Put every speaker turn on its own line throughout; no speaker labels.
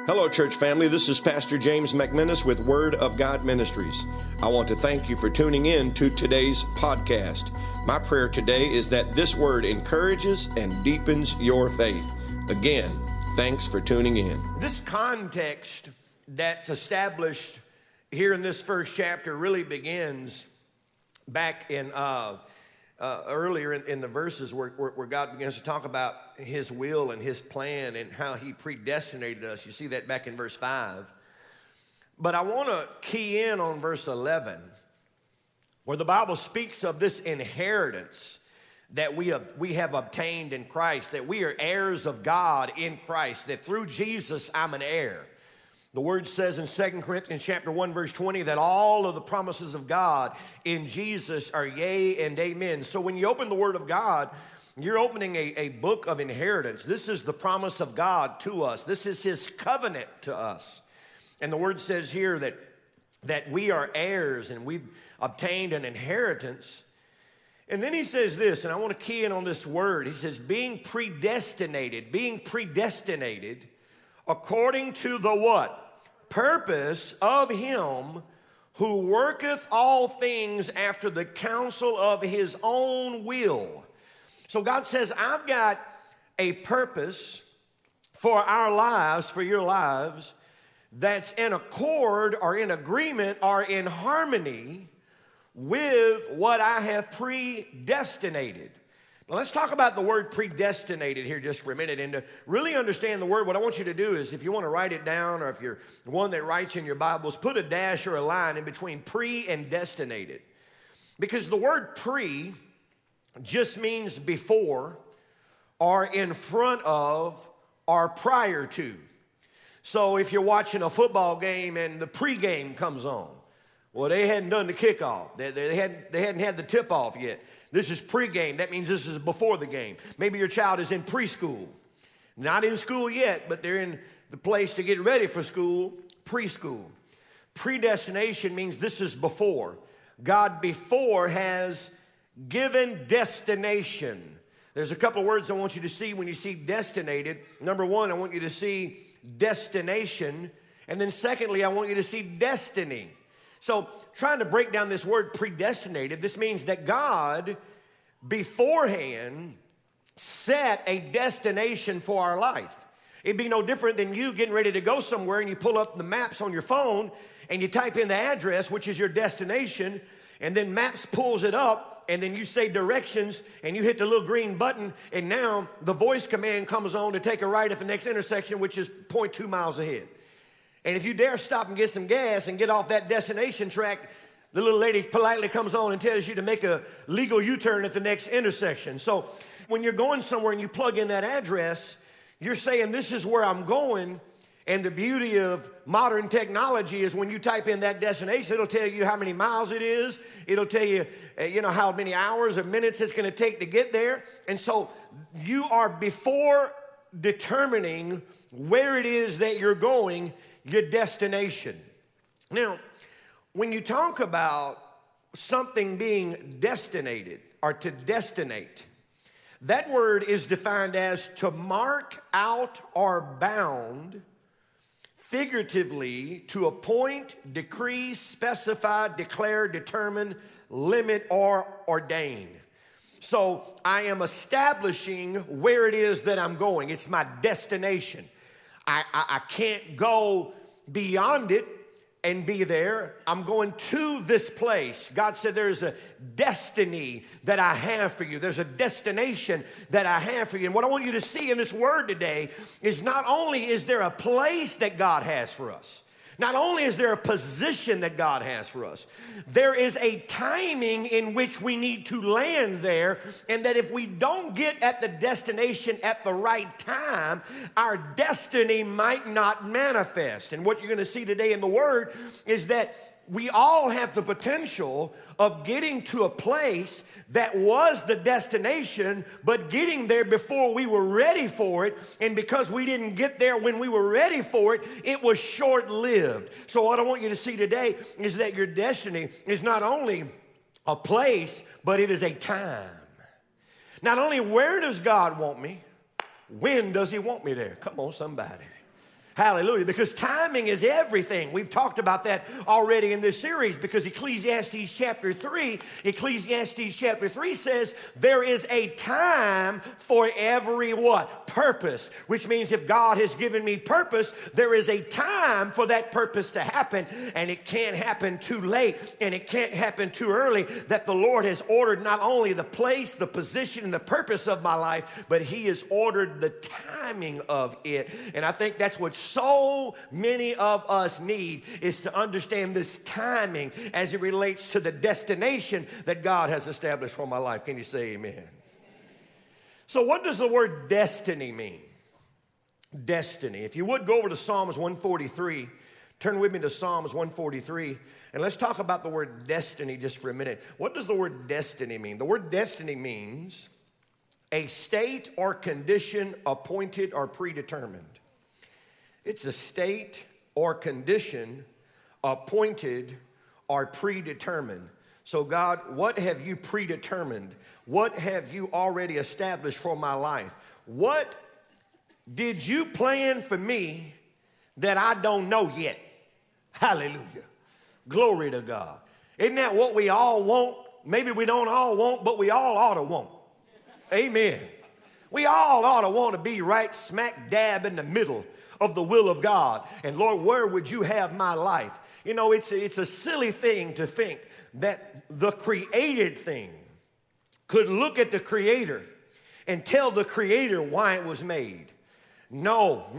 Hello, church family. This is Pastor James McMinnis with Word of God Ministries. I want to thank you for tuning in to today's podcast. My prayer today is that this word encourages and deepens your faith. Again, thanks for tuning in.
This context that's established here in this first chapter really begins back in earlier in the verses where God begins to talk about his will and his plan and how he predestinated us. You see that back in verse 5. But I want to key in on verse 11, where the Bible speaks of this inheritance that we have obtained in Christ, that we are heirs of God in Christ, that through Jesus I'm an heir. The word says in 2 Corinthians chapter 1, verse 20, that all of the promises of God in Jesus are yea and amen. So when you open the word of God, you're opening a book of inheritance. This is the promise of God to us. This is his covenant to us. And the word says here that we are heirs and we've obtained an inheritance. And then he says this, and I want to key in on this word. He says, being predestinated according to the what? Purpose of him who worketh all things after the counsel of his own will. So God says, I've got a purpose for our lives, for your lives, that's in accord or in agreement or in harmony with what I have predestinated. Now let's talk about the word predestinated here just for a minute. And to really understand the word, what I want you to do is, if you want to write it down, or if you're the one that writes in your Bibles, put a dash or a line in between pre and destinated. Because the word pre just means before, or in front of, or prior to. So if you're watching a football game and the pregame comes on, well, they hadn't done the kickoff. They hadn't had the tip-off yet. This is pregame. That means this is before the game. Maybe your child is in preschool. Not in school yet, but they're in the place to get ready for school, preschool. Predestination means this is before. God before has given destination. There's a couple of words I want you to see when you see destinated. Number one, I want you to see destination. And then secondly, I want you to see destiny. So trying to break down this word predestinated, this means that God beforehand set a destination for our life. It'd be no different than you getting ready to go somewhere and you pull up the maps on your phone and you type in the address, which is your destination, and then Maps pulls it up, and then you say directions and you hit the little green button, and now the voice command comes on to take a right at the next intersection, which is 0.2 miles ahead. And if you dare stop and get some gas and get off that destination track, the little lady politely comes on and tells you to make a legal U-turn at the next intersection. So when you're going somewhere and you plug in that address, you're saying this is where I'm going. And the beauty of modern technology is when you type in that destination, it'll tell you how many miles it is. It'll tell you, how many hours or minutes it's going to take to get there. And so you are before determining where it is that you're going, your destination. Now, when you talk about something being destinated or to destinate, that word is defined as to mark out or bound, figuratively, to appoint, decree, specify, declare, determine, limit, or ordain. So I am establishing where it is that I'm going. It's my destination. I can't go beyond it and be there. I'm going to this place. God said there's a destiny that I have for you. There's a destination that I have for you. And what I want you to see in this word today is not only is there a place that God has for us, not only is there a position that God has for us, there is a timing in which we need to land there, and that if we don't get at the destination at the right time, our destiny might not manifest. And what you're going to see today in the Word is that we all have the potential of getting to a place that was the destination, but getting there before we were ready for it. And because we didn't get there when we were ready for it, it was short-lived. So what I want you to see today is that your destiny is not only a place, but it is a time. Not only where does God want me, when does he want me there? Come on, somebody. Hallelujah. Because timing is everything. We've talked about that already in this series, because Ecclesiastes chapter 3 says there is a time for every what? Purpose. Which means if God has given me purpose, there is a time for that purpose to happen, and it can't happen too late and it can't happen too early. That the Lord has ordered not only the place, the position, and the purpose of my life, but He has ordered the timing of it. And I think that's what so many of us need, is to understand this timing as it relates to the destination that God has established for my life. Can you say amen? So what does the word destiny mean? Destiny. If you would go over to Psalms 143, turn with me to Psalms 143, and let's talk about the word destiny just for a minute. What does the word destiny mean? The word destiny means a state or condition appointed or predetermined. It's a state or condition appointed or predetermined. So God, what have you predetermined? What have you already established for my life? What did you plan for me that I don't know yet? Hallelujah. Glory to God. Isn't that what we all want? Maybe we don't all want, but we all ought to want. Amen. We all ought to want to be right smack dab in the middle of the will of God. And Lord, where would you have my life? You know, it's a silly thing to think that the created thing could look at the Creator and tell the Creator why it was made. No.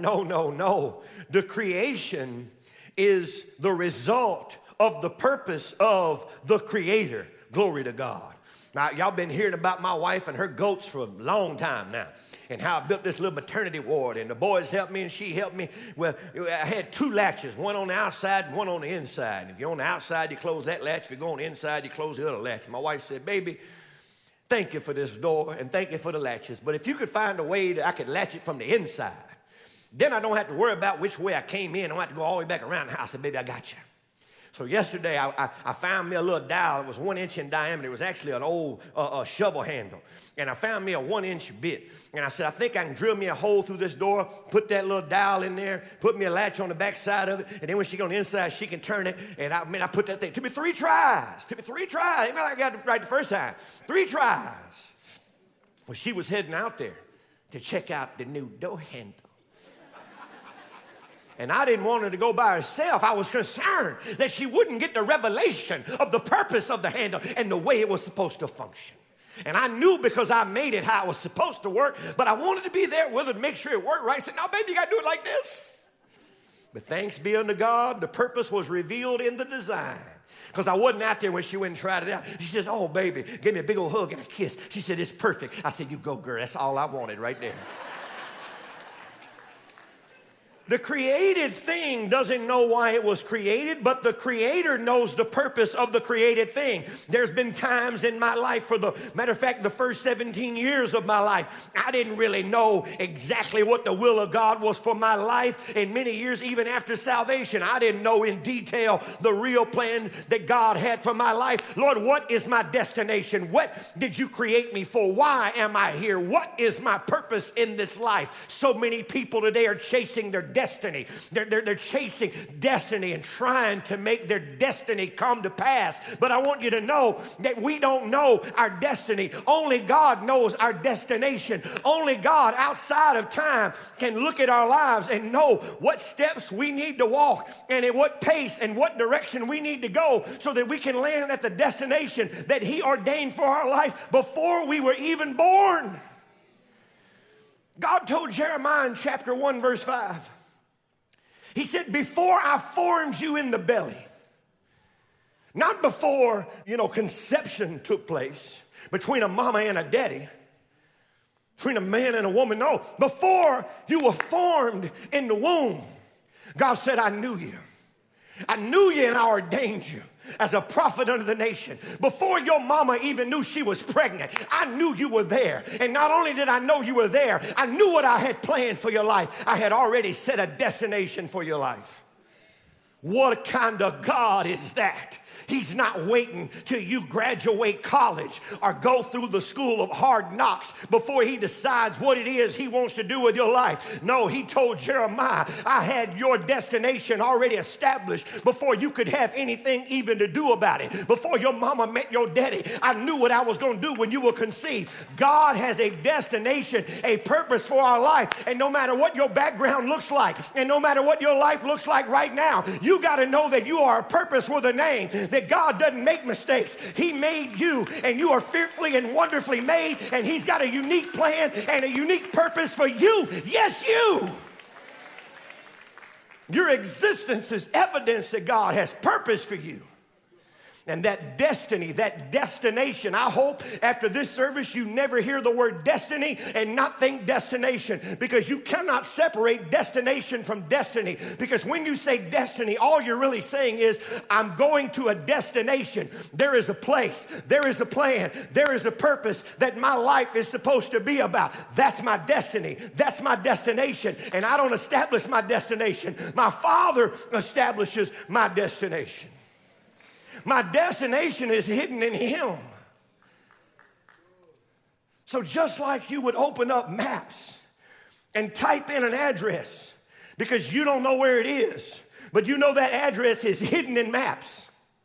The creation is the result of the purpose of the Creator. Glory to God. Now, y'all been hearing about my wife and her goats for a long time now, and how I built this little maternity ward, and the boys helped me and she helped me. Well, I had two latches, one on the outside and one on the inside. If you're on the outside, you close that latch. If you go on the inside, you close the other latch. My wife said, baby, thank you for this door and thank you for the latches, but if you could find a way that I could latch it from the inside, then I don't have to worry about which way I came in. I don't have to go all the way back around the house. I said, baby, I got you. So yesterday, I found me a little dowel. It was 1 inch in diameter. It was actually an old shovel handle. And I found me a 1-inch bit. And I said, I think I can drill me a hole through this door, put that little dowel in there, put me a latch on the back side of it, and then when she go on the inside, she can turn it. And I put that thing. It took me 3 tries. It took me 3 tries. Even I got it right the first time. 3 tries. Well, she was heading out there to check out the new door handle. And I didn't want her to go by herself. I was concerned that she wouldn't get the revelation of the purpose of the handle and the way it was supposed to function. And I knew, because I made it how it was supposed to work, but I wanted to be there with her to make sure it worked right. I said, no, baby, you got to do it like this. But thanks be unto God, the purpose was revealed in the design. Because I wasn't out there when she went and tried it out. She says, oh, baby, give me a big old hug and a kiss. She said, it's perfect. I said, you go, girl. That's all I wanted right there. The created thing doesn't know why it was created, but the Creator knows the purpose of the created thing. There's been times in my life, for the matter of fact, the first 17 years of my life, I didn't really know exactly what the will of God was for my life. And many years, even after salvation, I didn't know in detail the real plan that God had for my life. Lord, what is my destination? What did you create me for? Why am I here? What is my purpose in this life? So many people today are chasing their destiny. They're chasing destiny and trying to make their destiny come to pass. But I want you to know that we don't know our destiny. Only God knows our destination. Only God outside of time can look at our lives and know what steps we need to walk and at what pace and what direction we need to go so that we can land at the destination that He ordained for our life before we were even born. God told Jeremiah in chapter 1 verse 5, He said, before I formed you in the belly, not before, conception took place between a mama and a daddy, between a man and a woman. No, before you were formed in the womb, God said, I knew you. I knew you and I ordained you as a prophet unto the nation. Before your mama even knew she was pregnant, I knew you were there. And not only did I know you were there, I knew what I had planned for your life. I had already set a destination for your life. What kind of God is that? He's not waiting till you graduate college or go through the school of hard knocks before he decides what it is he wants to do with your life. No, he told Jeremiah, I had your destination already established before you could have anything even to do about it. Before your mama met your daddy, I knew what I was going to do when you were conceived. God has a destination, a purpose for our life. And no matter what your background looks like, and no matter what your life looks like right now, you got to know that you are a purpose with a name, that God doesn't make mistakes. He made you, and you are fearfully and wonderfully made, and he's got a unique plan and a unique purpose for you. Yes, you. Your existence is evidence that God has purpose for you. And that destiny, that destination, I hope after this service you never hear the word destiny and not think destination, because you cannot separate destination from destiny. Because when you say destiny, all you're really saying is, I'm going to a destination. There is a place, there is a plan, there is a purpose that my life is supposed to be about. That's my destiny. That's my destination. And I don't establish my destination. My Father establishes my destination. My destination is hidden in him. So just like you would open up maps and type in an address because you don't know where it is, but you know that address is hidden in maps.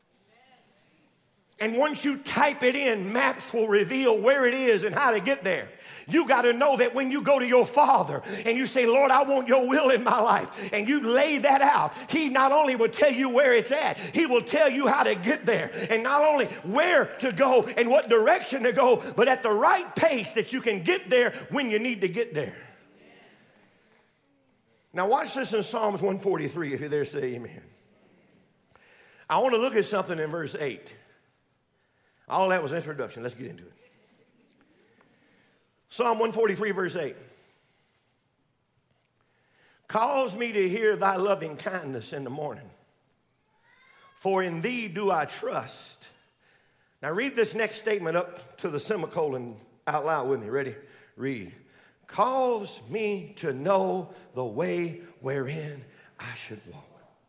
And once you type it in, maps will reveal where it is and how to get there. You got to know that when you go to your Father and you say, Lord, I want your will in my life, and you lay that out, he not only will tell you where it's at, he will tell you how to get there, and not only where to go and what direction to go, but at the right pace that you can get there when you need to get there. Now watch this in Psalms 143. If you're there, say amen. I want to look at something in verse 8. All that was introduction. Let's get into it. Psalm 143, verse 8. Cause me to hear thy loving kindness in the morning, for in thee do I trust. Now read this next statement up to the semicolon out loud with me. Ready? Read. Cause me to know the way wherein I should walk.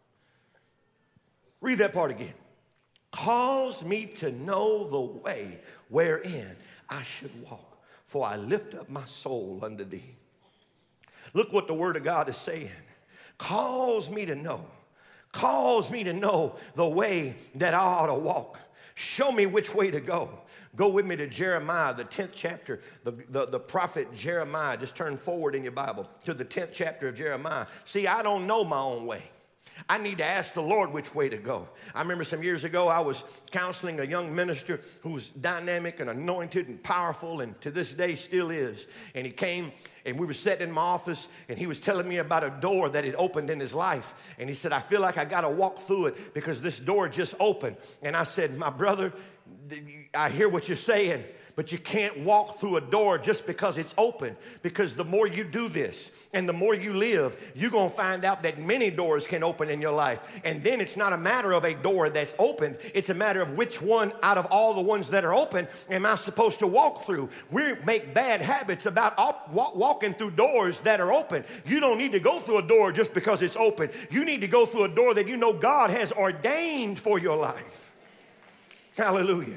Read that part again. Cause me to know the way wherein I should walk, for I lift up my soul unto thee. Look what the word of God is saying. Cause me to know. Cause me to know the way that I ought to walk. Show me which way to go. Go with me to Jeremiah, the 10th chapter, the prophet Jeremiah. Just turn forward in your Bible to the 10th chapter of Jeremiah. See, I don't know my own way. I need to ask the Lord which way to go. I remember some years ago, I was counseling a young minister who was dynamic and anointed and powerful, and to this day still is. And he came, and we were sitting in my office, and he was telling me about a door that had opened in his life. And he said, I feel like I got to walk through it because this door just opened. And I said, my brother, I hear what you're saying, but you can't walk through a door just because it's open, because the more you do this and the more you live, you're going to find out that many doors can open in your life. And then it's not a matter of a door that's opened. It's a matter of which one out of all the ones that are open am I supposed to walk through. We make bad habits about walking through doors that are open. You don't need to go through a door just because it's open. You need to go through a door that you know God has ordained for your life. Hallelujah.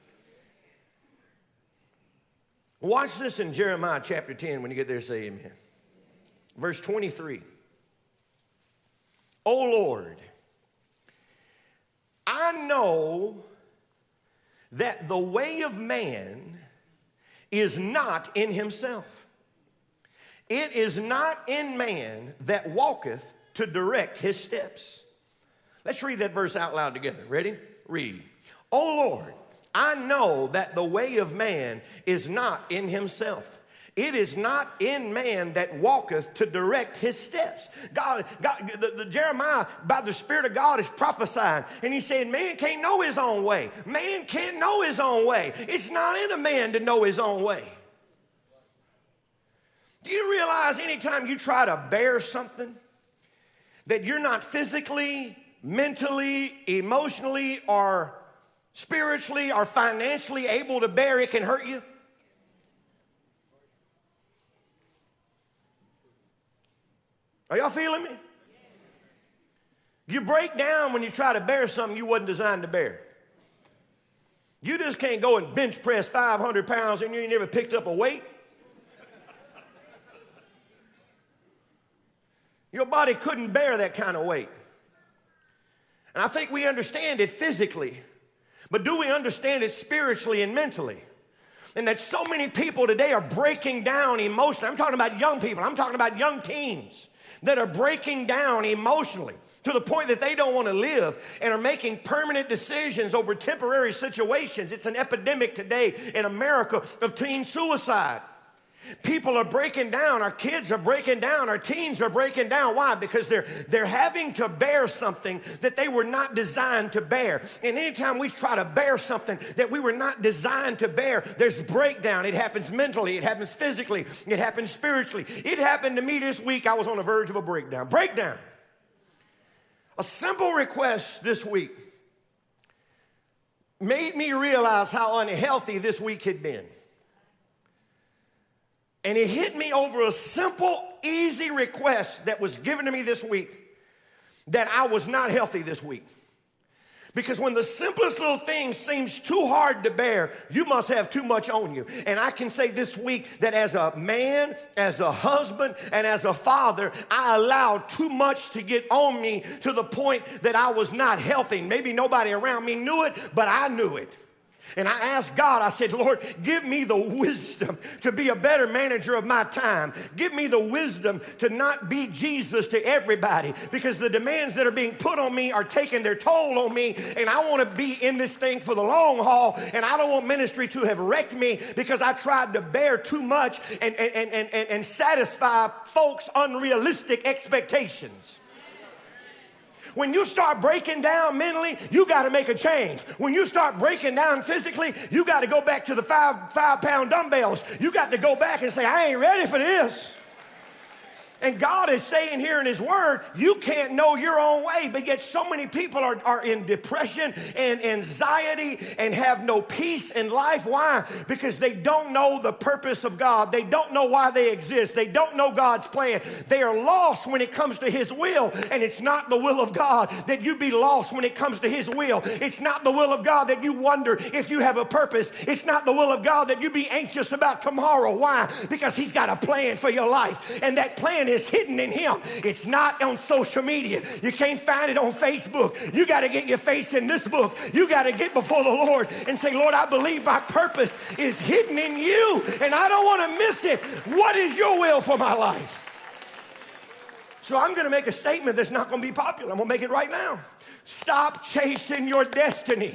Watch this in Jeremiah chapter 10. When you get there, say amen. Verse 23. O Lord, I know that the way of man is not in himself. It is not in man that walketh to direct his steps. Let's read that verse out loud together. Ready? Read. O Lord, I know that the way of man is not in himself. It is not in man that walketh to direct his steps. Jeremiah, by the Spirit of God, is prophesying. And he said, man can't know his own way. Man can't know his own way. It's not in a man to know his own way. Do you realize anytime you try to bear something that you're not physically, mentally, emotionally, or spiritually or financially able to bear, it can hurt you? Are y'all feeling me? You break down when you try to bear something you wasn't designed to bear. You just can't go and bench press 500 pounds and you ain't never picked up a weight. Your body couldn't bear that kind of weight. And I think we understand it physically, but do we understand it spiritually and mentally? And that so many people today are breaking down emotionally. I'm talking about young people. I'm talking about young teens that are breaking down emotionally to the point that they don't want to live and are making permanent decisions over temporary situations. It's an epidemic today in America of teen suicide. People are breaking down. Our kids are breaking down. Our teens are breaking down. Why? Because they're having to bear something that they were not designed to bear. And anytime we try to bear something that we were not designed to bear, there's breakdown. It happens mentally. It happens physically. It happens spiritually. It happened to me this week. I was on the verge of a breakdown. Breakdown. A simple request this week made me realize how unhealthy this week had been. And it hit me over a simple, easy request that was given to me this week that I was not healthy this week. Because when the simplest little thing seems too hard to bear, you must have too much on you. And I can say this week that as a man, as a husband, and as a father, I allowed too much to get on me to the point that I was not healthy. Maybe nobody around me knew it, but I knew it. And I asked God, I said, Lord, give me the wisdom to be a better manager of my time. Give me the wisdom to not be Jesus to everybody, because the demands that are being put on me are taking their toll on me, and I want to be in this thing for the long haul, and I don't want ministry to have wrecked me because I tried to bear too much and satisfy folks' unrealistic expectations. When you start breaking down mentally, you got to make a change. When you start breaking down physically, you got to go back to the five-pound dumbbells. You got to go back and say, I ain't ready for this. And God is saying here in his word, you can't know your own way, but yet so many people are in depression and anxiety and have no peace in life. Why? Because they don't know the purpose of God. They don't know why they exist. They don't know God's plan. They are lost when it comes to his will, and it's not the will of God that you be lost when it comes to his will. It's not the will of God that you wonder if you have a purpose. It's not the will of God that you be anxious about tomorrow. Why? Because he's got a plan for your life, and that plan is hidden in him. It's not on social media. You can't find it on Facebook. You got to get your face in this book. You got to get before the Lord and say, Lord, I believe my purpose is hidden in you, and I don't want to miss it. What is your will for my life? So I'm going to make a statement that's not going to be popular. I'm going to make it right now. Stop chasing your destiny.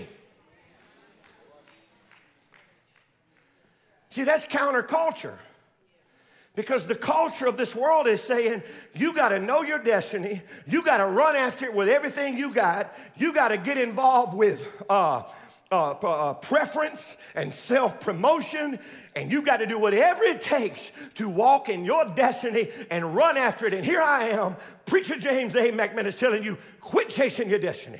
See, that's counterculture. Because the culture of this world is saying, you got to know your destiny. You got to run after it with everything you got. You got to get involved with preference and self-promotion. And you got to do whatever it takes to walk in your destiny and run after it. And here I am, Preacher James A. McManus, telling you, quit chasing your destiny.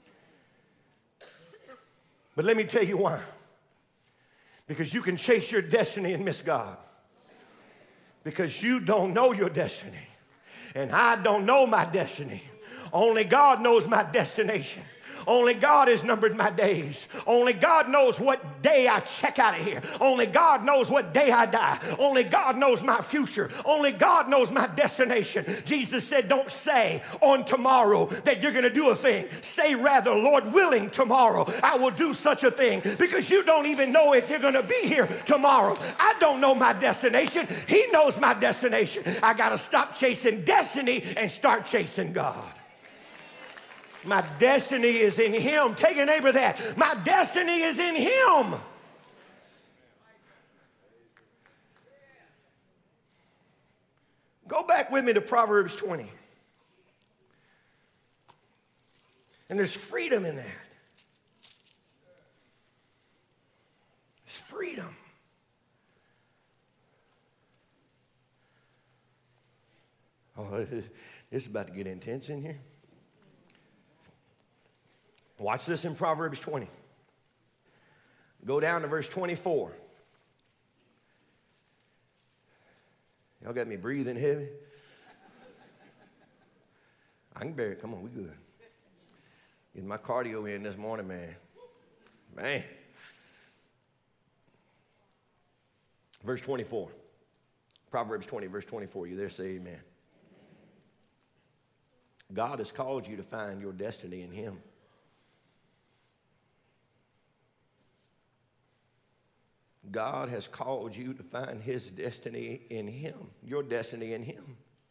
But let me tell you why. Because you can chase your destiny and miss God. Because you don't know your destiny. And I don't know my destiny. Only God knows my destination. Only God has numbered my days. Only God knows what day I check out of here. Only God knows what day I die. Only God knows my future. Only God knows my destination. Jesus said, don't say on tomorrow that you're going to do a thing. Say rather, Lord willing, tomorrow I will do such a thing. Because you don't even know if you're going to be here tomorrow. I don't know my destination. He knows my destination. I got to stop chasing destiny and start chasing God. My destiny is in him. Take a neighbor that. My destiny is in him. Go back with me to Proverbs 20. And there's freedom in that. There's freedom. Oh, it's about to get intense in here. Watch this in Proverbs 20. Go down to verse 24. Y'all got me breathing heavy? I can bear it. Come on, we good. Getting my cardio in this morning, man. Man. Verse 24. Proverbs 20, verse 24. You there? Say amen. God has called you to find your destiny in Him. God has called you to find His destiny in Him, your destiny in Him.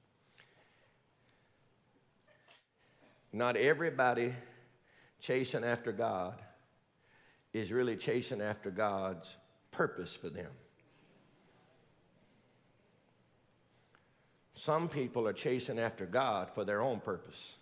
Not everybody chasing after God is really chasing after God's purpose for them. Some people are chasing after God for their own purpose.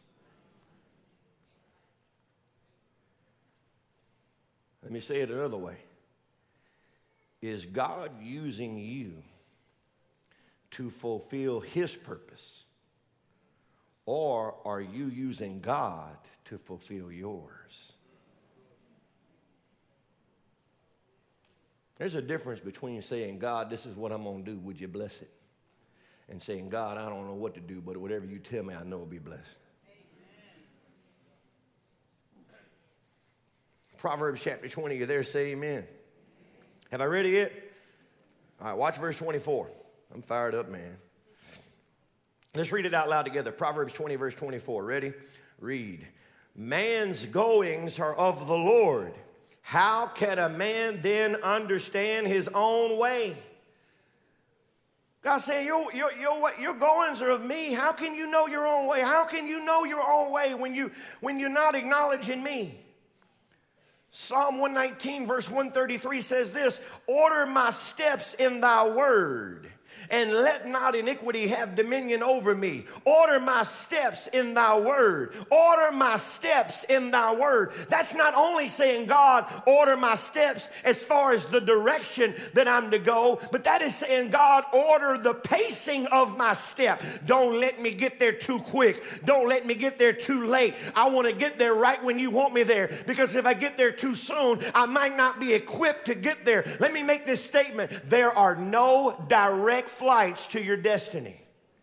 Let me say it another way. Is God using you to fulfill His purpose, or are you using God to fulfill yours? There's a difference between saying, God, this is what I'm going to do, would you bless it? And saying, God, I don't know what to do, but whatever you tell me, I know will be blessed. Amen. Proverbs chapter 20, you there? Say amen. Have I read it yet? All right, watch verse 24. I'm fired up, man. Let's read it out loud together. Proverbs 20, verse 24. Ready? Read. Man's goings are of the Lord. How can a man then understand his own way? God's saying, your goings are of me. How can you know your own way? How can you know your own way when you're not acknowledging me? Psalm 119, verse 133 says this, order my steps in thy word, and let not iniquity have dominion over me. Order my steps in thy word. Order my steps in thy word. That's not only saying, God, order my steps as far as the direction that I'm to go, but that is saying, God, order the pacing of my step. Don't let me get there too quick. Don't let me get there too late. I want to get there right when you want me there, because if I get there too soon, I might not be equipped to get there. Let me make this statement. There are no direct flights to your destiny.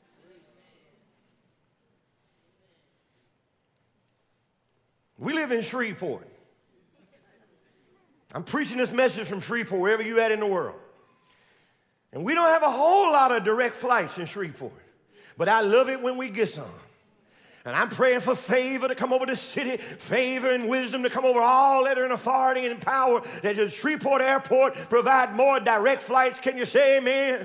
We live in Shreveport. I'm preaching this message from Shreveport, wherever you're at in the world. And we don't have a whole lot of direct flights in Shreveport, but I love it when we get some. And I'm praying for favor to come over the city, favor and wisdom to come over all that are in authority and power, that the Shreveport Airport provide more direct flights. Can you say amen?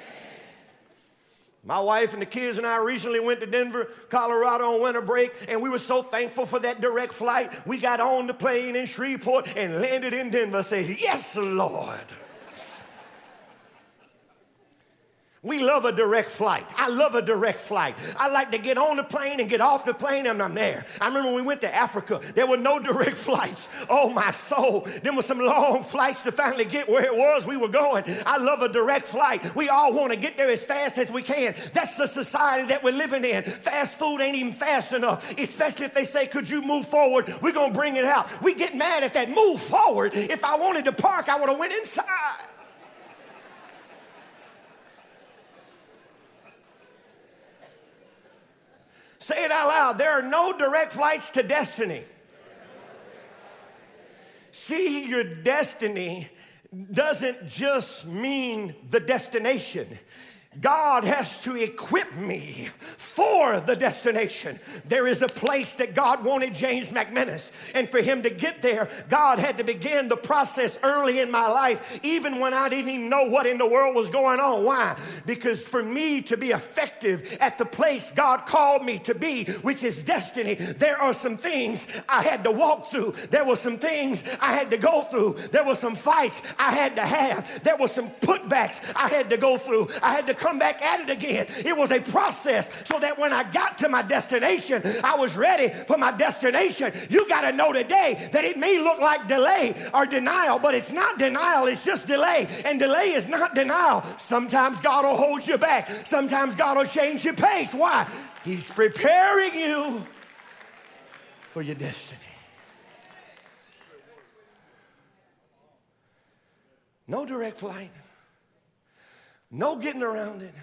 My wife and the kids and I recently went to Denver, Colorado on winter break, and we were so thankful for that direct flight. We got on the plane in Shreveport and landed in Denver. Say, yes, Lord. We love a direct flight. I love a direct flight. I like to get on the plane and get off the plane and I'm there. I remember when we went to Africa, there were no direct flights. Oh, my soul. There were some long flights to finally get where it was we were going. I love a direct flight. We all want to get there as fast as we can. That's the society that we're living in. Fast food ain't even fast enough, especially if they say, could you move forward? We're going to bring it out. We get mad at that move forward. If I wanted to park, I would have went inside. Say it out loud. There are no direct flights to destiny. See, your destiny doesn't just mean the destination. God has to equip me for the destination. There is a place that God wanted James McManus, and for him to get there, God had to begin the process early in my life, even when I didn't even know what in the world was going on. Why? Because for me to be effective at the place God called me to be, which is destiny, there are some things I had to walk through. There were some things I had to go through. There were some fights I had to have. There were some putbacks I had to go through. I had to come back at it again. It was a process so that when I got to my destination, I was ready for my destination. You got to know today that it may look like delay or denial, but it's not denial, it's just delay. And delay is not denial. Sometimes God will hold you back. Sometimes God will change your pace. Why? He's preparing you for your destiny. No direct flight. No getting around it.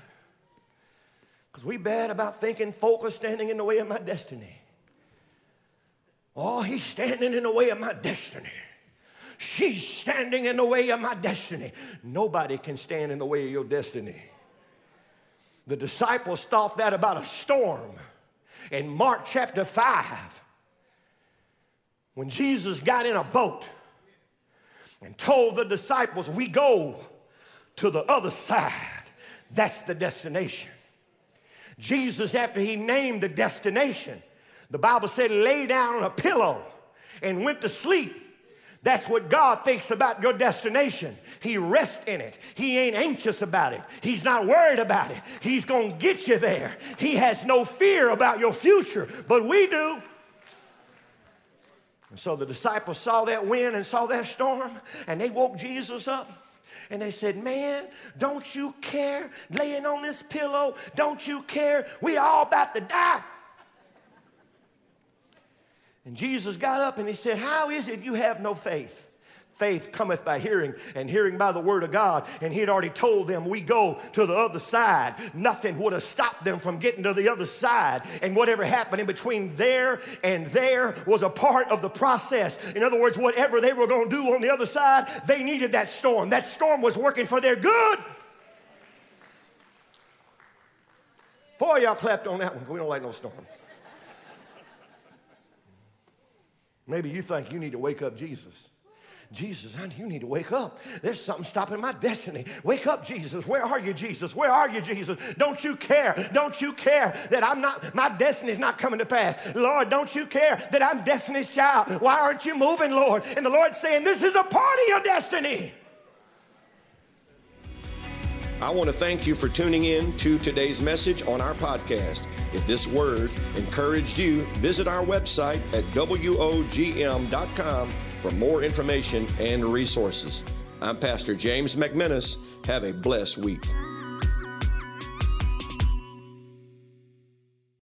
Because we bad about thinking folk are standing in the way of my destiny. Oh, he's standing in the way of my destiny. She's standing in the way of my destiny. Nobody can stand in the way of your destiny. The disciples thought that about a storm. In Mark chapter 5, when Jesus got in a boat and told the disciples, we go to the other side. That's the destination. Jesus, after he named the destination, the Bible said lay down on a pillow and went to sleep. That's what God thinks about your destination. He rests in it. He ain't anxious about it. He's not worried about it. He's going to get you there. He has no fear about your future, but we do. And so the disciples saw that wind and saw that storm, and they woke Jesus up. And they said, man, don't you care laying on this pillow? Don't you care? We all about to die. And Jesus got up and he said, how is it you have no faith? Faith cometh by hearing, and hearing by the word of God. And he had already told them, we go to the other side. Nothing would have stopped them from getting to the other side. And whatever happened in between there and there was a part of the process. In other words, whatever they were going to do on the other side, they needed that storm. That storm was working for their good. Boy, y'all clapped on that one. We don't like no storm. Maybe you think you need to wake up Jesus. Jesus, honey, you need to wake up. There's something stopping my destiny. Wake up, Jesus. Where are you, Jesus? Where are you, Jesus? Don't you care? Don't you care that my destiny's not coming to pass? Lord, don't you care that I'm destiny's child? Why aren't you moving, Lord? And the Lord's saying, this is a part of your destiny.
I want to thank you for tuning in to today's message on our podcast. If this word encouraged you, visit our website at WOGM.com for more information and resources. I'm Pastor James McMinnis. Have a blessed week.